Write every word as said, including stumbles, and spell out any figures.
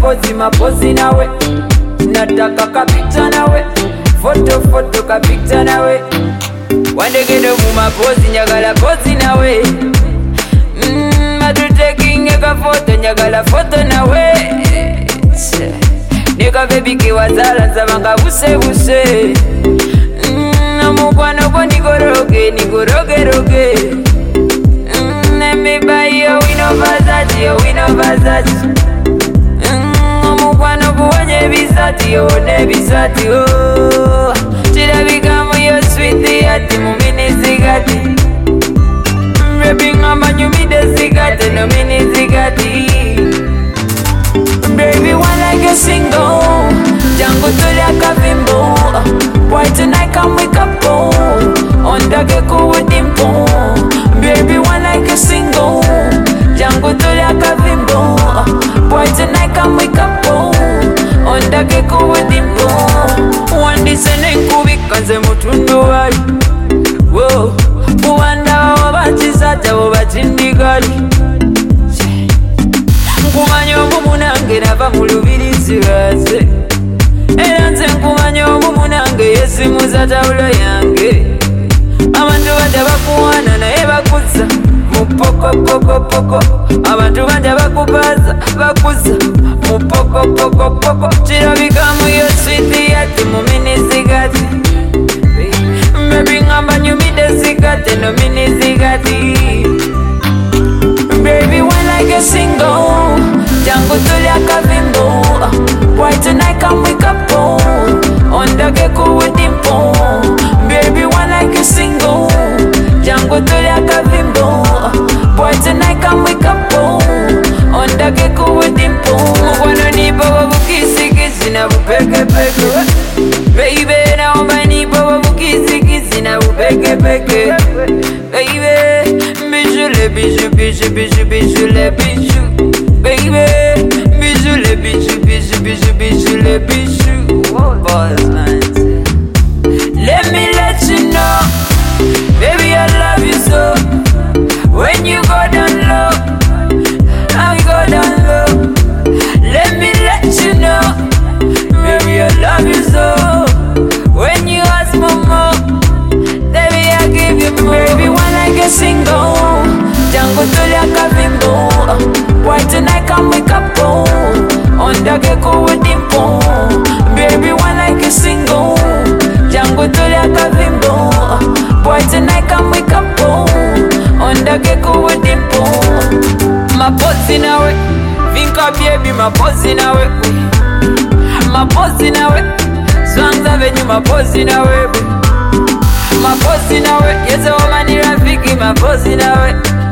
mapozi mapozi nawe, nataka kapita nawe, foto foto kapita nawe, wandegede mu mapozi nyagala pozi nawe, mm, matutekinge ka foto nyagala foto nawe, neka baby kiwazala nsabanga buse buse, mm, omukwano gwo nigoroge nigoroge roge, mm, let me buy you we no Versace, yo we no Versace, mm, omukwano guwonye bisati yo ne bisati oh, chirabikamu yo sweetie ati mumini zigati, baby ngamba nyumide zigati no mini zigati, baby one like a single, jangu tulia kavimbo, why tonight come wake up ondage kuwudimpo, baby one like a single, jangu tulia kavimbo, why tonight come wake up ondage kuwudimpo, wandisene nkubika nze mutundu wali, wo uwanda wabachisata wabatindigali, nkumanya omu munange nava mu lubirizi lwaze, era nze nkumanya omu munange yesimuza tawulo yange, abantu banja bakuwana naye bakuza mu poko poko poko, abantu banja bakubaza bakuza mu poko poko poko, kirabikamu yo sweetie ati mu mini zigati, baby ngamba nyumide zigati no mini zigati, baby one like a single, jangu tulia kavimbo, why tonight come wake up ondage kuwudimpo, baby one like a single, jangu tulia kavimbo, why tonight come wake up ondage kuwudimpo, mugwano nipo wabukisikisi na bupeke peke, baby naomba nipo wabukisikisi na bupeke peke, baby bijou les bijoux bijoux bijoux bijoux les bijoux, baby bijou les bijoux bijoux bijoux bijoux les bijoux, boss man. Let me let you know, baby I love you so, when you go down low, I go down low, let me let you know, baby I love you so, when you ask for more, baby I give you more, baby one like a single, jangu tulia kavimbo, why tonight come wake up ondage kuwudimpo, baby one like a single, jangu tulia kavimbo, why tonight come wake up ondage kuwudimpo, mapozi nawe, vinka baby mapozi nawe, mapozi nawe, swangza venyu mapozi nawe, mapozi nawe, yeze wamani rafiki mapozi nawe.